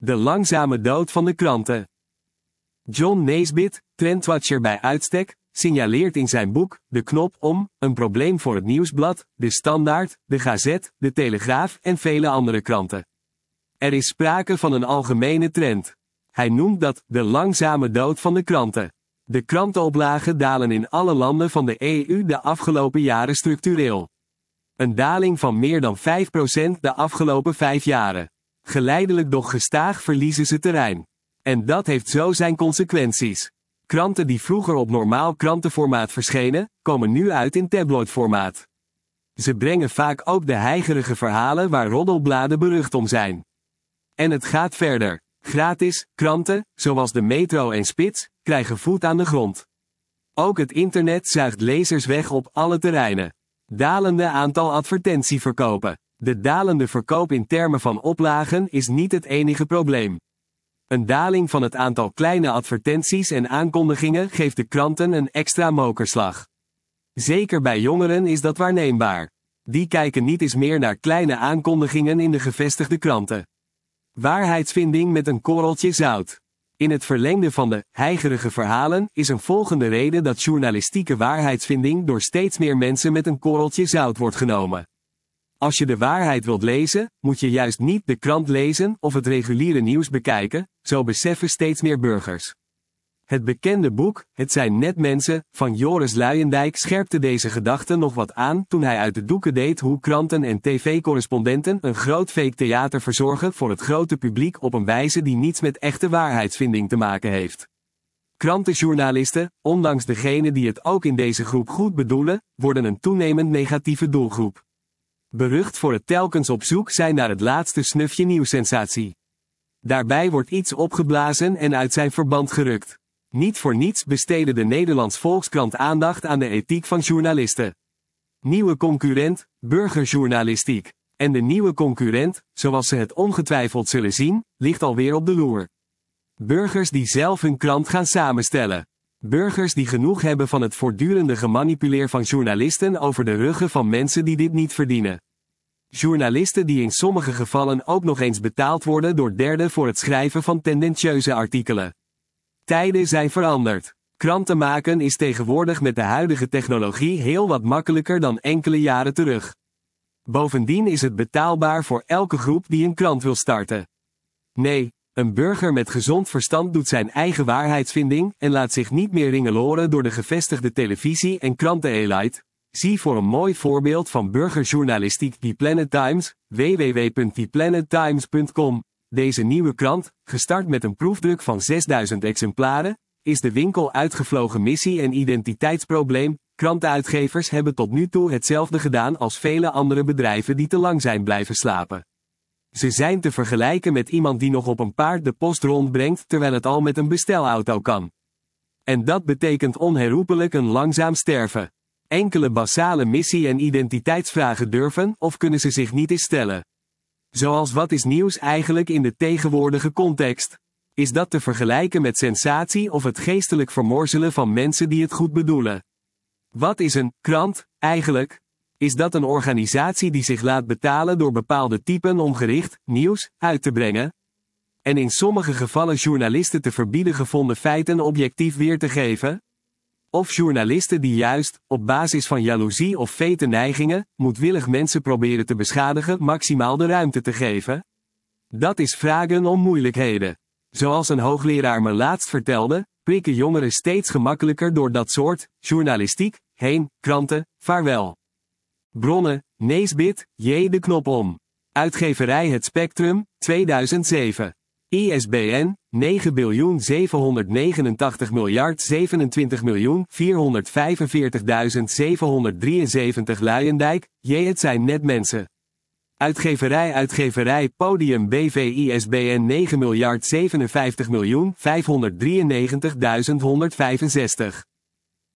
De langzame dood van de kranten. John Naisbitt, trendwatcher bij uitstek, signaleert in zijn boek De Knop om een probleem voor het Nieuwsblad, De Standaard, De Gazette, De Telegraaf en vele andere kranten. Er is sprake van een algemene trend. Hij noemt dat de langzame dood van de kranten. De krantenoplagen dalen in alle landen van de EU de afgelopen jaren structureel. Een daling van meer dan 5% de afgelopen 5 jaren. Geleidelijk doch gestaag verliezen ze terrein. En dat heeft zo zijn consequenties. Kranten die vroeger op normaal krantenformaat verschenen, komen nu uit in tabloidformaat. Ze brengen vaak ook de heigerige verhalen waar roddelbladen berucht om zijn. En het gaat verder. Gratis, kranten, zoals de Metro en Spits, krijgen voet aan de grond. Ook het internet zuigt lezers weg op alle terreinen. Dalende aantal advertentieverkopen. De dalende verkoop in termen van oplagen is niet het enige probleem. Een daling van het aantal kleine advertenties en aankondigingen geeft de kranten een extra mokerslag. Zeker bij jongeren is dat waarneembaar. Die kijken niet eens meer naar kleine aankondigingen in de gevestigde kranten. Waarheidsvinding met een korreltje zout. In het verlengde van de heigerige verhalen is een volgende reden dat journalistieke waarheidsvinding door steeds meer mensen met een korreltje zout wordt genomen. Als je de waarheid wilt lezen, moet je juist niet de krant lezen of het reguliere nieuws bekijken, zo beseffen steeds meer burgers. Het bekende boek, Het zijn net mensen, van Joris Luijendijk scherpte deze gedachte nog wat aan toen hij uit de doeken deed hoe kranten en tv-correspondenten een groot fake theater verzorgen voor het grote publiek op een wijze die niets met echte waarheidsvinding te maken heeft. Krantenjournalisten, ondanks degenen die het ook in deze groep goed bedoelen, worden een toenemend negatieve doelgroep. Berucht voor het telkens op zoek zijn naar het laatste snufje nieuwssensatie. Daarbij wordt iets opgeblazen en uit zijn verband gerukt. Niet voor niets besteedde de Nederlands Volkskrant aandacht aan de ethiek van journalisten. Nieuwe concurrent, burgerjournalistiek. En de nieuwe concurrent, zoals ze het ongetwijfeld zullen zien, ligt alweer op de loer. Burgers die zelf hun krant gaan samenstellen. Burgers die genoeg hebben van het voortdurende gemanipuleer van journalisten over de ruggen van mensen die dit niet verdienen. Journalisten die in sommige gevallen ook nog eens betaald worden door derden voor het schrijven van tendentieuze artikelen. Tijden zijn veranderd. Kranten maken is tegenwoordig met de huidige technologie heel wat makkelijker dan enkele jaren terug. Bovendien is het betaalbaar voor elke groep die een krant wil starten. Nee, een burger met gezond verstand doet zijn eigen waarheidsvinding en laat zich niet meer ringeloren door de gevestigde televisie- en krantenelite. Zie voor een mooi voorbeeld van burgerjournalistiek The Planet Times, www.theplanettimes.com. Deze nieuwe krant, gestart met een proefdruk van 6000 exemplaren, is de winkel uitgevlogen missie- en identiteitsprobleem. Krantenuitgevers hebben tot nu toe hetzelfde gedaan als vele andere bedrijven die te lang zijn blijven slapen. Ze zijn te vergelijken met iemand die nog op een paard de post rondbrengt terwijl het al met een bestelauto kan. En dat betekent onherroepelijk een langzaam sterven. Enkele basale missie- en identiteitsvragen durven of kunnen ze zich niet eens stellen. Zoals wat is nieuws eigenlijk in de tegenwoordige context? Is dat te vergelijken met sensatie of het geestelijk vermorzelen van mensen die het goed bedoelen? Wat is een krant eigenlijk? Is dat een organisatie die zich laat betalen door bepaalde typen om gericht nieuws uit te brengen? En in sommige gevallen journalisten te verbieden gevonden feiten objectief weer te geven? Of journalisten die juist, op basis van jaloezie of vete neigingen, moedwillig mensen proberen te beschadigen maximaal de ruimte te geven? Dat is vragen om moeilijkheden. Zoals een hoogleraar me laatst vertelde, prikken jongeren steeds gemakkelijker door dat soort journalistiek heen, kranten, vaarwel. Bronnen, Naisbitt, J. De Knop om. Uitgeverij Het Spectrum, 2007. ISBN 9.789.027.445.773 Luijendijk, J. Het zijn net mensen. Uitgeverij Podium BV ISBN 9.057.593.165